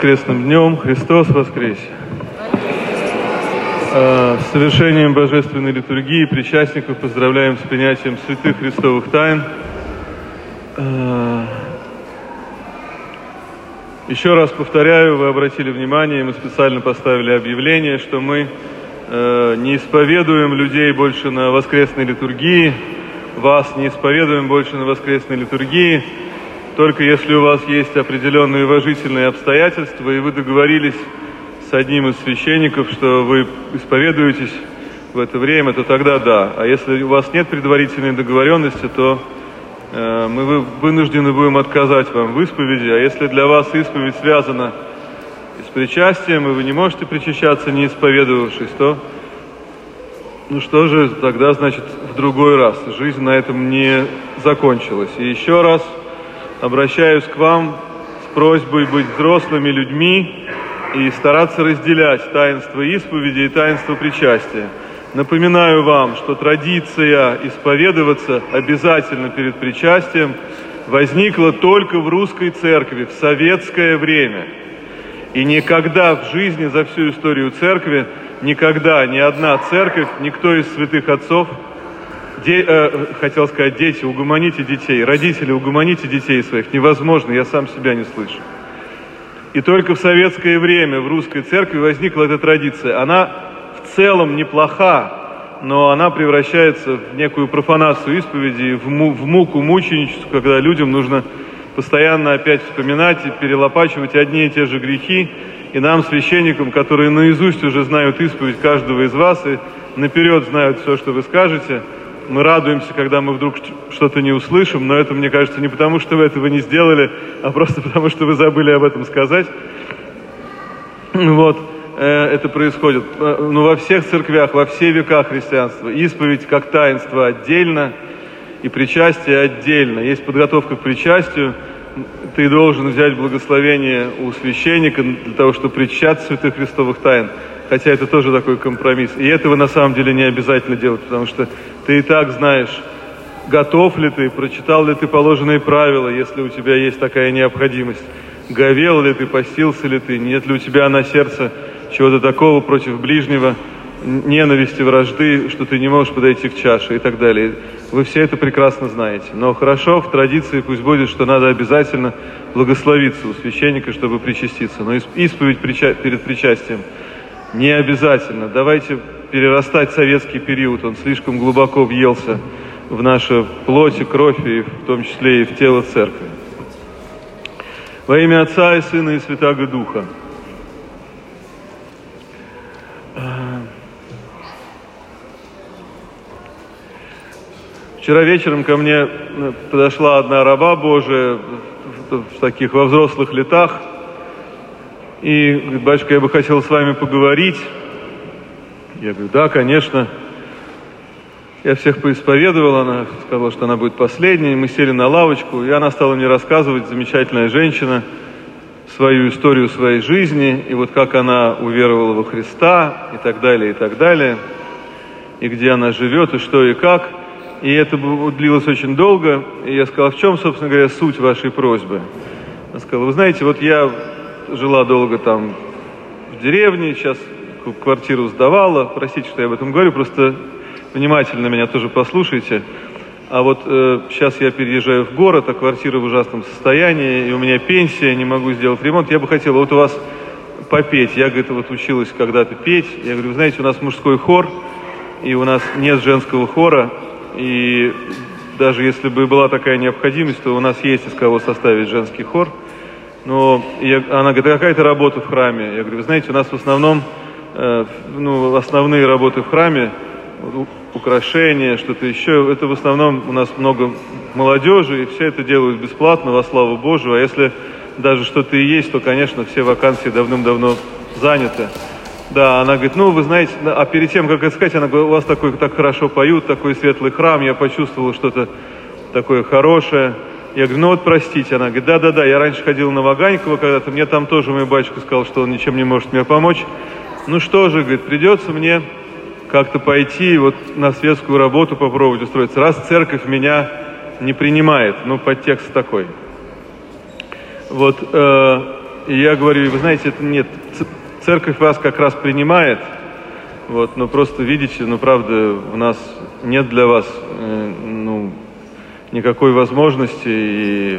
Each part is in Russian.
Воскресным днем Христос воскресе! С совершением Божественной литургии причастников поздравляем с принятием святых Христовых тайн. Еще раз повторяю, вы обратили внимание, мы специально поставили объявление, что мы не исповедуем людей больше на воскресной литургии, вас не исповедуем больше на воскресной литургии, только если у вас есть определенные уважительные обстоятельства, и вы договорились с одним из священников, что вы исповедуетесь в это время, то тогда да. А если у вас нет предварительной договоренности, то мы вынуждены будем отказать вам в исповеди. А если для вас исповедь связана с причастием, и вы не можете причащаться, не исповедовавшись, то что же тогда, значит, в другой раз. Жизнь на этом не закончилась. И еще раз обращаюсь к вам с просьбой быть взрослыми людьми и стараться разделять таинство исповеди и таинство причастия. Напоминаю вам, что традиция исповедоваться обязательно перед причастием возникла только в русской церкви в советское время. И никогда в жизни, за всю историю церкви, никогда ни одна церковь, никто из святых отцов, хотел сказать, дети, угомоните детей, родители, угомоните детей своих. Невозможно, я сам себя не слышу. И только в советское время в русской церкви возникла эта традиция. Она в целом неплоха, но она превращается в некую профанацию исповеди, в муку мученическую, когда людям нужно постоянно опять вспоминать и перелопачивать одни и те же грехи. И нам, священникам, которые наизусть уже знают исповедь каждого из вас и наперед знают все, что вы скажете, мы радуемся, когда мы вдруг что-то не услышим, но это, мне кажется, не потому, что вы этого не сделали, а просто потому, что вы забыли об этом сказать. Вот, это происходит. Но во всех церквях, во все века христианства исповедь как таинство отдельно и причастие отдельно. Есть подготовка к причастию. Ты должен взять благословение у священника для того, чтобы причащаться святых Христовых тайн. Хотя это тоже такой компромисс. И этого на самом деле не обязательно делать, потому что ты и так знаешь, готов ли ты, прочитал ли ты положенные правила, если у тебя есть такая необходимость. Говел ли ты, постился ли ты, нет ли у тебя на сердце чего-то такого против ближнего, ненависти, вражды, что ты не можешь подойти к чаше и так далее. Вы все это прекрасно знаете. Но хорошо, в традиции пусть будет, что надо обязательно благословиться у священника, чтобы причаститься. Но исповедь перед причастием не обязательно. Давайте перерастать советский период. Он слишком глубоко въелся в нашу плоть и кровь, и в том числе и в тело церкви. Во имя Отца и Сына и Святаго Духа. Вчера вечером ко мне подошла одна раба Божия в таких во взрослых летах и говорит: батюшка, я бы хотел с вами поговорить. Я говорю: да, конечно. Я всех поисповедовал, она сказала, что она будет последней. Мы сели на лавочку, и она стала мне рассказывать, замечательная женщина, свою историю своей жизни, и вот как она уверовала во Христа, и так далее, и где она живет, и что, и как. И это длилось очень долго, и я сказал: в чем, собственно говоря, суть вашей просьбы? Она сказала: вы знаете, вот я жила долго там в деревне, сейчас квартиру сдавала, простите, что я об этом говорю, просто внимательно меня тоже послушайте. А вот сейчас я переезжаю в город, а квартира в ужасном состоянии, и у меня пенсия, не могу сделать ремонт. Я бы хотела вот у вас попеть. Я, говорит, вот училась когда-то петь. Я говорю: вы знаете, у нас мужской хор, и у нас нет женского хора, и даже если бы была такая необходимость, то у нас есть из кого составить женский хор. Но она говорит: а какая-то работа в храме? Я говорю: вы знаете, у нас в основном основные работы в храме, украшения, что-то еще, это в основном у нас много молодежи, и все это делают бесплатно, во славу Божию. А если даже что-то и есть, то, конечно, все вакансии давным-давно заняты. Да, она говорит: вы знаете, а перед тем, как это сказать, она говорит: у вас так хорошо поют, такой светлый храм, я почувствовала что-то такое хорошее. Я говорю: вот простите. Она говорит: да, я раньше ходила на Ваганькова когда-то, мне там тоже мой батюшка сказал, что он ничем не может мне помочь. Ну что же, говорит, придется мне как-то пойти вот на светскую работу попробовать устроиться, раз церковь меня не принимает. Подтекст такой. Вот, И я говорю, вы знаете, это нет, церковь вас как раз принимает, вот, но просто видите, правда, у нас нет для вас, никакой возможности, и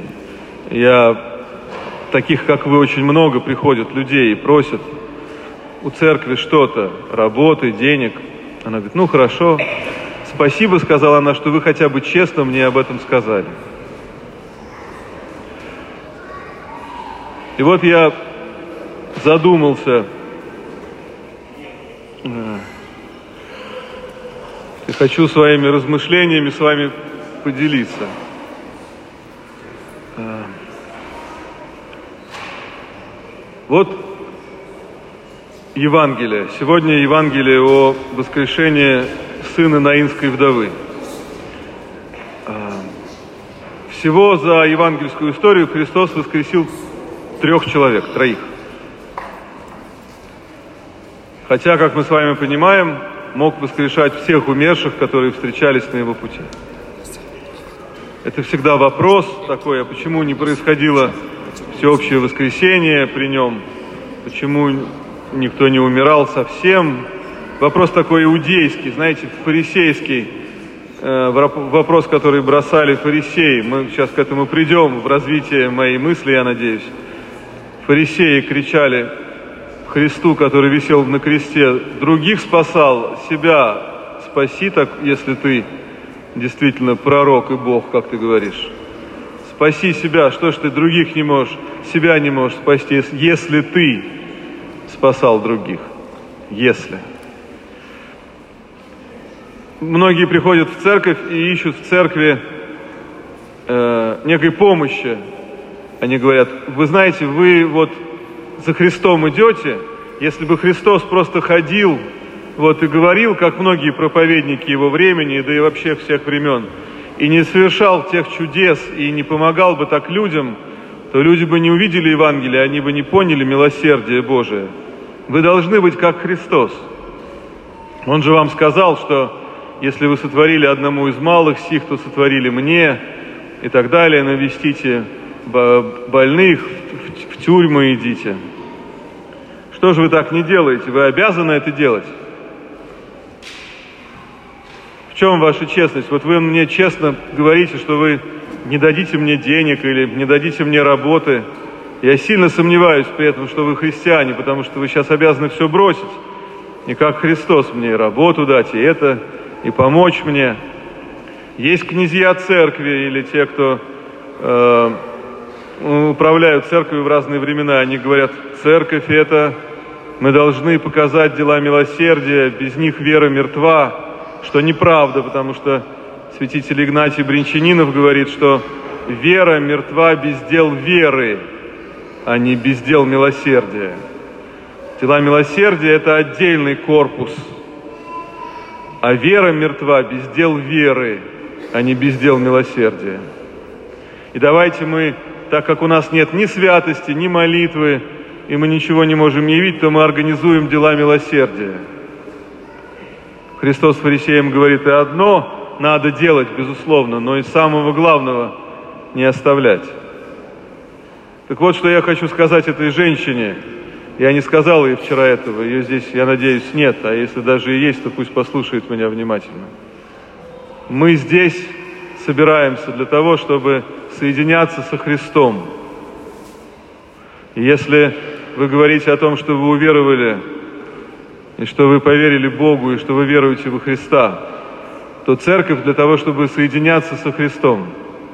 таких, как вы, очень много приходят людей и просят у церкви что-то, работы, денег. Она говорит, хорошо, спасибо, сказала она, что вы хотя бы честно мне об этом сказали. И вот я задумался, и хочу своими размышлениями с вами поделиться. Вот Евангелие. Сегодня Евангелие о воскрешении сына наинской вдовы. Всего за евангельскую историю Христос воскресил 3 человек. Хотя, как мы с вами понимаем, мог воскрешать всех умерших, которые встречались на его пути. Это всегда вопрос такой, а почему не происходило всеобщее воскресение при нем? Почему никто не умирал совсем? Вопрос такой иудейский, знаете, фарисейский. Вопрос, который бросали фарисеи. Мы сейчас к этому придем в развитии моей мысли, я надеюсь. Фарисеи кричали Христу, который висел на кресте: других спасал, себя спаси, так, если ты действительно пророк и Бог, как ты говоришь. Спаси себя, что ж ты других не можешь, себя не можешь спасти, если ты спасал других. Если. Многие приходят в церковь и ищут в церкви некой помощи. Они говорят, вы знаете, вы вот за Христом идете, если бы Христос просто ходил и говорил, как многие проповедники его времени, да и вообще всех времен, и не совершал тех чудес, и не помогал бы так людям, то люди бы не увидели Евангелие, они бы не поняли милосердие Божие. Вы должны быть как Христос. Он же вам сказал, что если вы сотворили одному из малых сих, то сотворили мне, и так далее, навестите больных, в тюрьмы идите. Что же вы так не делаете? Вы обязаны это делать. В чем ваша честность? Вот вы мне честно говорите, что вы не дадите мне денег или не дадите мне работы. Я сильно сомневаюсь при этом, что вы христиане, потому что вы сейчас обязаны все бросить. И как Христос мне и работу дать, и это, и помочь мне. Есть князья церкви или те, кто управляют церковью в разные времена. Они говорят, церковь это, мы должны показать дела милосердия, без них вера мертва. Что неправда, потому что святитель Игнатий Бринчанинов говорит, что вера мертва без дел веры, а не без дел милосердия. Дела милосердия – это отдельный корпус, а вера мертва без дел веры, а не без дел милосердия. И давайте мы, так как у нас нет ни святости, ни молитвы, и мы ничего не можем явить, то мы организуем дела милосердия. Христос фарисеям говорит, и одно надо делать, безусловно, но и самого главного не оставлять. Так вот, что я хочу сказать этой женщине. Я не сказал ей вчера этого, ее здесь, я надеюсь, нет, а если даже и есть, то пусть послушает меня внимательно. Мы здесь собираемся для того, чтобы соединяться со Христом. И если вы говорите о том, что вы уверовали, и что вы поверили Богу, и что вы веруете во Христа, то церковь для того, чтобы соединяться со Христом.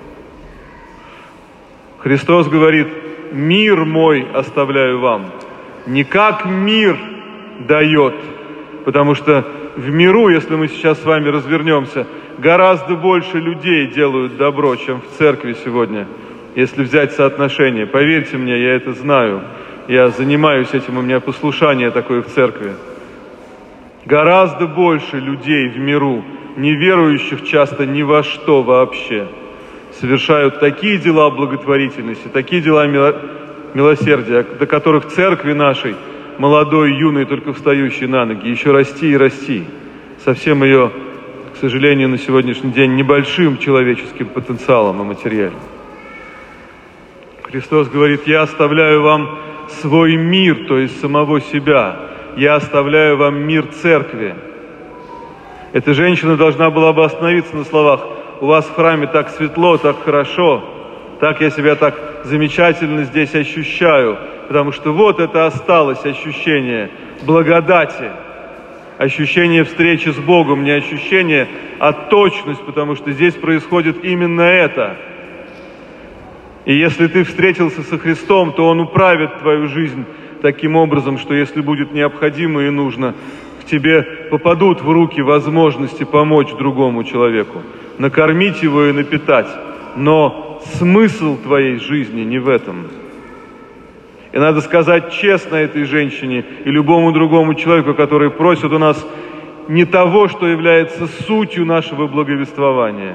Христос говорит, мир мой оставляю вам. Не как мир дает, потому что в миру, если мы сейчас с вами развернемся, гораздо больше людей делают добро, чем в церкви сегодня, если взять соотношение. Поверьте мне, я это знаю. Я занимаюсь этим, у меня послушание такое в церкви. Гораздо больше людей в миру, неверующих часто ни во что вообще, совершают такие дела благотворительности, такие дела милосердия, до которых церкви нашей, молодой, юной, только встающей на ноги, еще расти и расти. Совсем ее, к сожалению, на сегодняшний день небольшим человеческим потенциалом и материальным. Христос говорит, я оставляю вам свой мир, то есть самого себя. Я оставляю вам мир церкви. Эта женщина должна была бы остановиться на словах: у вас в храме так светло, так хорошо, так я себя так замечательно здесь ощущаю, потому что вот это осталось ощущение благодати, ощущение встречи с Богом, не ощущение, а точность, потому что здесь происходит именно это. И если ты встретился со Христом, то Он управит твою жизнь таким образом, что если будет необходимо и нужно, к тебе попадут в руки возможности помочь другому человеку, накормить его и напитать. Но смысл твоей жизни не в этом. И надо сказать честно этой женщине и любому другому человеку, который просит у нас не того, что является сутью нашего благовествования,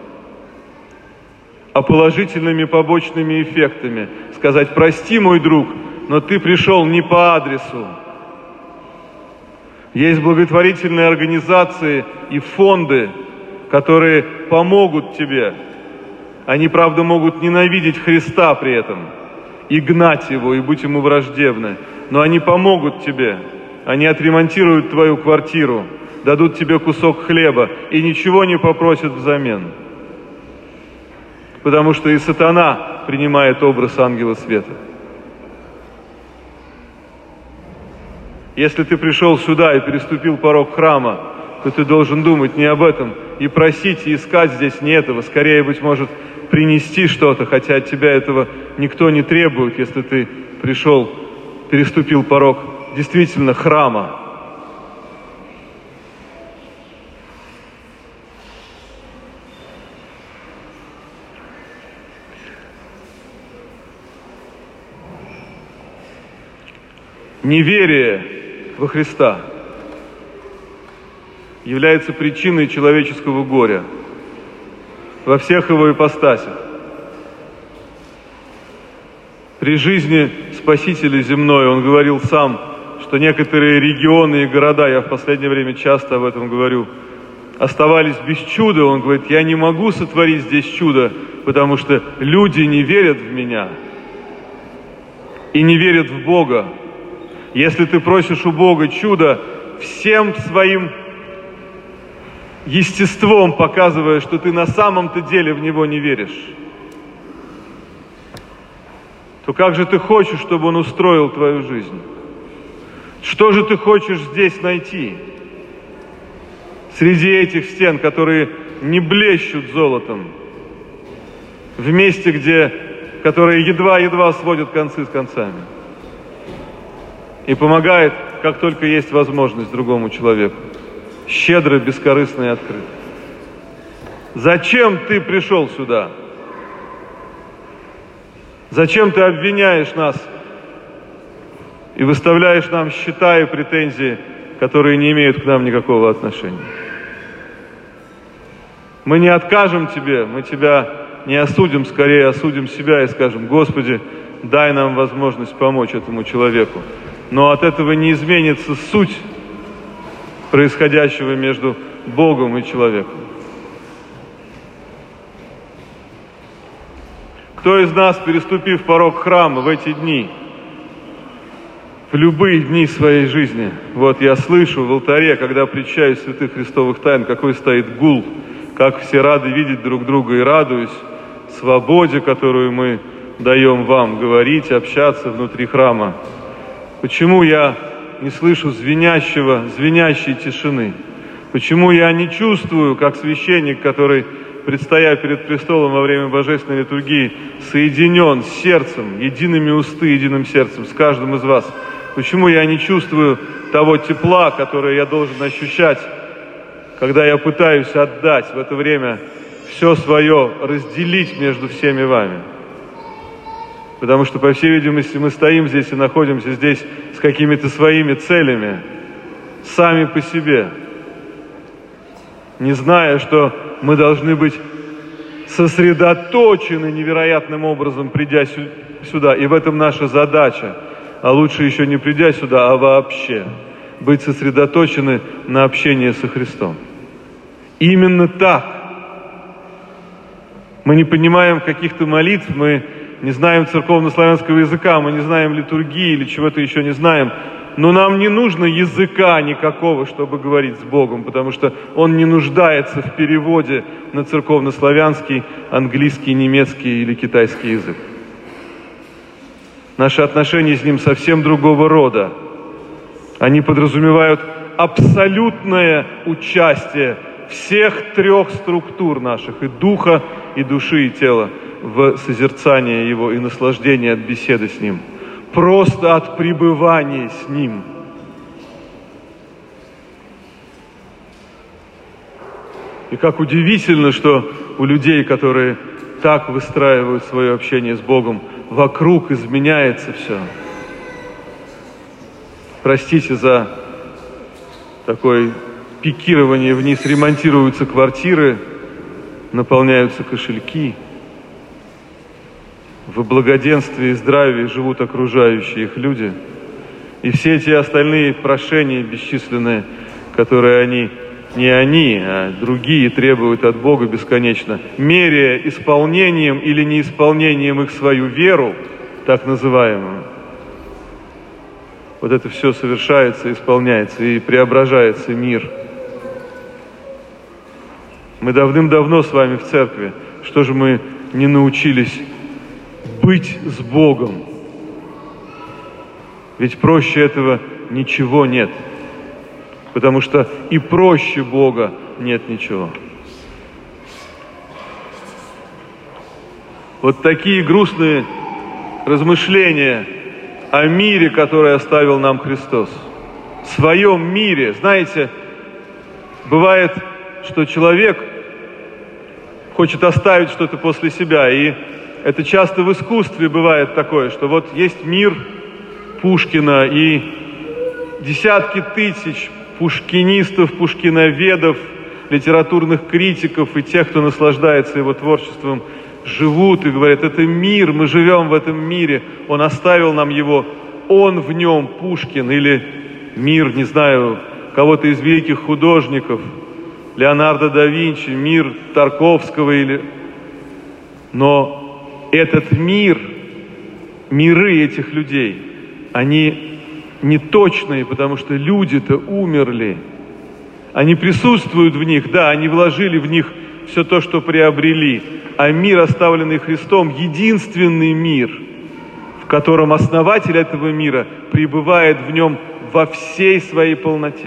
а положительными побочными эффектами. Сказать: прости, мой друг, но ты пришел не по адресу. Есть благотворительные организации и фонды, которые помогут тебе. Они, правда, могут ненавидеть Христа при этом, и гнать Его, и быть Ему враждебны. Но они помогут тебе. Они отремонтируют твою квартиру, дадут тебе кусок хлеба и ничего не попросят взамен. Потому что и сатана принимает образ ангела света. Если ты пришел сюда и переступил порог храма, то ты должен думать не об этом и просить, и искать здесь не этого. Скорее, быть может, принести что-то, хотя от тебя этого никто не требует, если ты пришел, переступил порог действительно храма. Неверие во Христа является причиной человеческого горя во всех его ипостасях. При жизни Спасителя земной он говорил сам, что некоторые регионы и города, я в последнее время часто об этом говорю, оставались без чуда. Он говорит: я не могу сотворить здесь чудо, потому что люди не верят в меня и не верят в Бога. Если ты просишь у Бога чуда, всем своим естеством показывая, что ты на самом-то деле в Него не веришь, то как же ты хочешь, чтобы Он устроил твою жизнь? Что же ты хочешь здесь найти? Среди этих стен, которые не блещут золотом, в месте, которые едва-едва сводят концы с концами. И помогает, как только есть возможность, другому человеку. Щедро, бескорыстно и открыто. Зачем ты пришел сюда? Зачем ты обвиняешь нас и выставляешь нам счета и претензии, которые не имеют к нам никакого отношения? Мы не откажем тебе, мы тебя не осудим, скорее осудим себя и скажем: Господи, дай нам возможность помочь этому человеку. Но от этого не изменится суть происходящего между Богом и человеком. Кто из нас, переступив порог храма в эти дни, в любые дни своей жизни, вот я слышу в алтаре, когда причащаюсь святых христовых тайн, какой стоит гул, как все рады видеть друг друга, и радуюсь свободе, которую мы даем вам говорить, общаться внутри храма. Почему я не слышу звенящей тишины? Почему я не чувствую, как священник, который, предстоя перед престолом во время божественной литургии, соединен с сердцем, едиными усты, единым сердцем, с каждым из вас? Почему я не чувствую того тепла, которое я должен ощущать, когда я пытаюсь отдать в это время все свое, разделить между всеми вами? Потому что, по всей видимости, мы стоим здесь и находимся здесь с какими-то своими целями, сами по себе, не зная, что мы должны быть сосредоточены невероятным образом, придя сюда. И в этом наша задача. А лучше еще не придя сюда, а вообще быть сосредоточены на общении со Христом. Именно так. Мы не понимаем каких-то молитв, мы не знаем церковно-славянского языка, мы не знаем литургии или чего-то еще не знаем. Но нам не нужно языка никакого, чтобы говорить с Богом, потому что Он не нуждается в переводе на церковно-славянский, английский, немецкий или китайский язык. Наши отношения с Ним совсем другого рода. Они подразумевают абсолютное участие всех трех структур наших, и духа, и души, и тела, в созерцании Его и наслаждении от беседы с Ним. Просто от пребывания с Ним. И как удивительно, что у людей, которые так выстраивают свое общение с Богом, вокруг изменяется все. Простите за такое пикирование вниз. Ремонтируются квартиры, наполняются кошельки. В благоденствии и здравии живут окружающие их люди. И все эти остальные прошения бесчисленные, которые не они, а другие требуют от Бога бесконечно, меряя исполнением или неисполнением их свою веру, так называемую. Вот это все совершается, исполняется и преображается мир. Мы давным-давно с вами в церкви. Что же мы не научились быть с Богом? Ведь проще этого ничего нет. Потому что и проще Бога нет ничего. Вот такие грустные размышления о мире, который оставил нам Христос. В своем мире. Знаете, бывает, что человек хочет оставить что-то после себя, и это часто в искусстве бывает такое, что вот есть мир Пушкина и десятки тысяч пушкинистов, пушкиноведов, литературных критиков и тех, кто наслаждается его творчеством, живут и говорят: это мир, мы живем в этом мире, он оставил нам его, он в нем, Пушкин, или мир, не знаю, кого-то из великих художников, Леонардо да Винчи, мир Тарковского или... Но этот мир, миры этих людей, они неточные, потому что люди-то умерли. Они присутствуют в них, да, они вложили в них все то, что приобрели. А мир, оставленный Христом, единственный мир, в котором основатель этого мира пребывает в нем во всей своей полноте.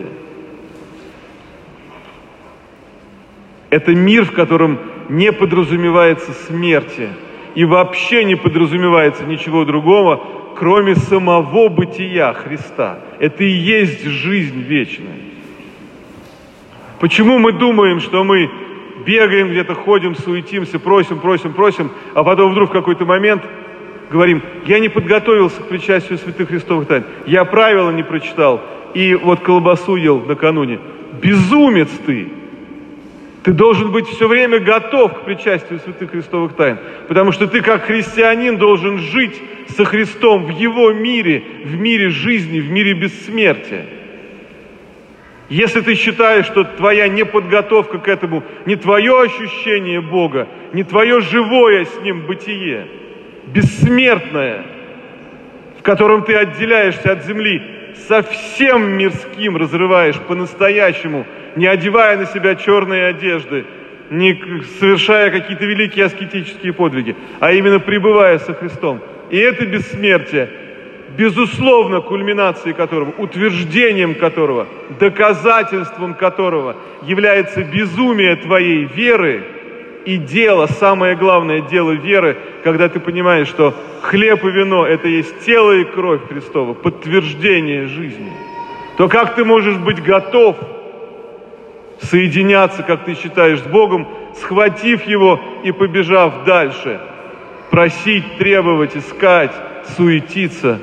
Это мир, в котором не подразумевается смерти и вообще не подразумевается ничего другого, кроме самого бытия Христа. Это и есть жизнь вечная. Почему мы думаем, что мы бегаем где-то, ходим, суетимся, просим, а потом вдруг в какой-то момент говорим: я не подготовился к причастию святых Христовых тайн, я правила не прочитал, и вот колбасу ел накануне. Безумец ты! Ты должен быть все время готов к причастию святых Христовых тайн, потому что ты, как христианин, должен жить со Христом в Его мире, в мире жизни, в мире бессмертия. Если ты считаешь, что твоя неподготовка к этому, не твое ощущение Бога, не твое живое с Ним бытие, бессмертное, в котором ты отделяешься от земли, совсем мирским разрываешь по-настоящему, не одевая на себя черные одежды, не совершая какие-то великие аскетические подвиги, а именно пребывая со Христом. И это бессмертие, безусловно, кульминацией которого, утверждением которого, доказательством которого является безумие твоей веры и дело, самое главное дело веры, когда ты понимаешь, что хлеб и вино – это есть тело и кровь Христова, подтверждение жизни, то как ты можешь быть готов соединяться, как ты считаешь, с Богом, схватив Его и побежав дальше, просить, требовать, искать, суетиться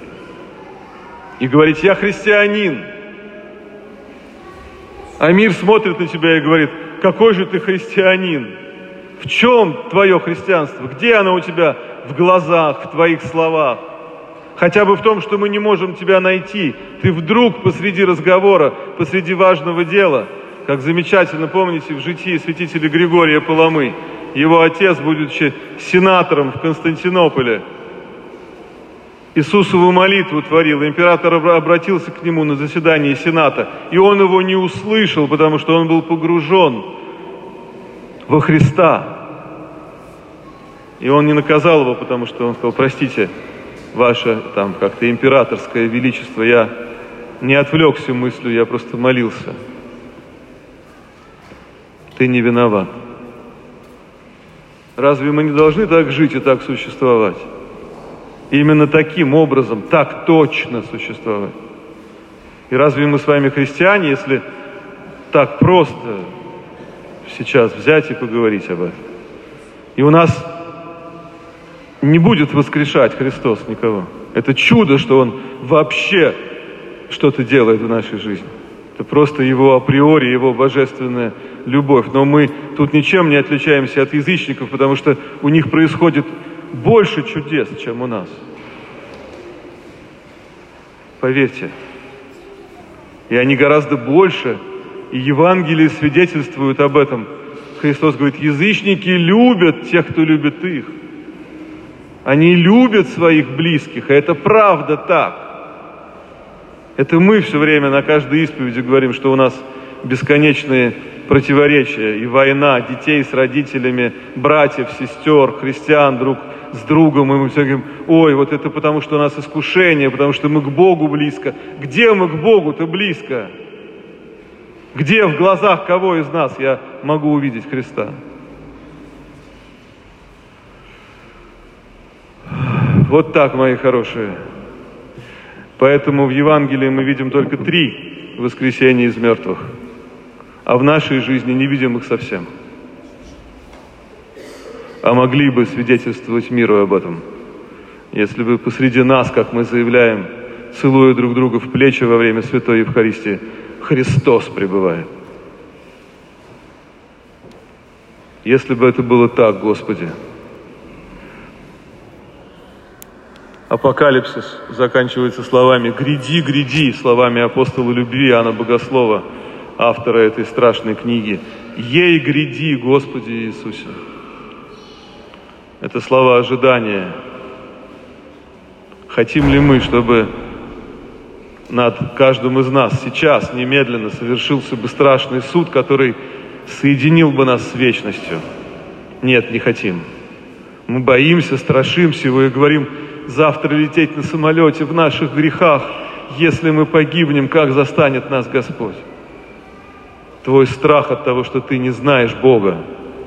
и говорить: я христианин. А мир смотрит на тебя и говорит: какой же ты христианин? В чем твое христианство? Где оно у тебя в глазах, в твоих словах? Хотя бы в том, что мы не можем тебя найти. Ты вдруг посреди разговора, посреди важного дела, как замечательно помните в житии святителя Григория Паламы, его отец, будучи сенатором в Константинополе, Иисусову молитву творил. Император обратился к нему на заседании Сената, и он его не услышал, потому что он был погружен во Христа. И он не наказал его, потому что он сказал: простите, ваше там как-то императорское величество, я не отвлекся мыслью, я просто молился. Ты не виноват. Разве мы не должны так жить и так существовать? Именно таким образом, так точно существовать. И разве мы с вами христиане, если так просто сейчас взять и поговорить об этом? И у нас не будет воскрешать Христос никого. Это чудо, что Он вообще что-то делает в нашей жизни. Это просто Его априори, Его божественная любовь. Но мы тут ничем не отличаемся от язычников, потому что у них происходит больше чудес, чем у нас. Поверьте. И они гораздо больше, и Евангелие свидетельствует об этом. Христос говорит: язычники любят тех, кто любит их. Они любят своих близких, и это правда так. Это мы все время на каждой исповеди говорим, что у нас бесконечные противоречия и война детей с родителями, братьев, сестер, христиан друг с другом. И мы все говорим: ой, вот это потому, что у нас искушение, потому что мы к Богу близко. Где мы к Богу-то близко? Где в глазах кого из нас я могу увидеть Христа? Вот так, мои хорошие. Поэтому в Евангелии мы видим только 3 воскресения из мертвых, а в нашей жизни не видим их совсем. А могли бы свидетельствовать миру об этом, если бы посреди нас, как мы заявляем, целуя друг друга в плечи во время Святой Евхаристии, Христос пребывает. Если бы это было так, Господи. Апокалипсис заканчивается словами «Гряди, гряди», словами апостола любви Иоанна Богослова, автора этой страшной книги. «Ей гряди, Господи Иисусе». Это слова ожидания. Хотим ли мы, чтобы над каждым из нас сейчас немедленно совершился бы страшный суд, который соединил бы нас с вечностью? Нет, не хотим. Мы боимся, страшимся его и говорим: завтра лететь на самолете в наших грехах. Если мы погибнем, как застанет нас Господь? Твой страх от того, что ты не знаешь Бога.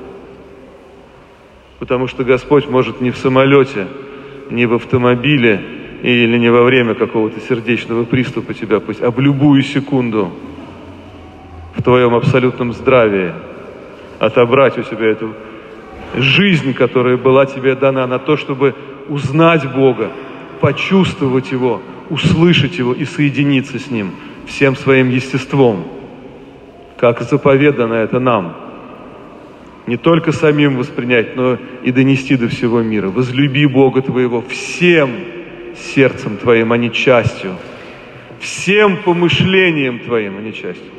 Потому что Господь может не в самолете, не в автомобиле или не во время какого-то сердечного приступа тебя пусть, а в любую секунду в твоем абсолютном здравии отобрать у тебя эту жизнь, которая была тебе дана на то, чтобы узнать Бога, почувствовать Его, услышать Его и соединиться с Ним всем своим естеством, как заповедано это нам. Не только самим воспринять, но и донести до всего мира. Возлюби Бога твоего всем сердцем твоим, а не частью. Всем помышлением твоим, а не частью.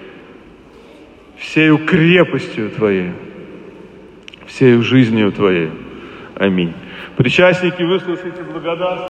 Всею крепостью твоей, всею жизнью твоей. Аминь. Причастники, выслушайте благодарность.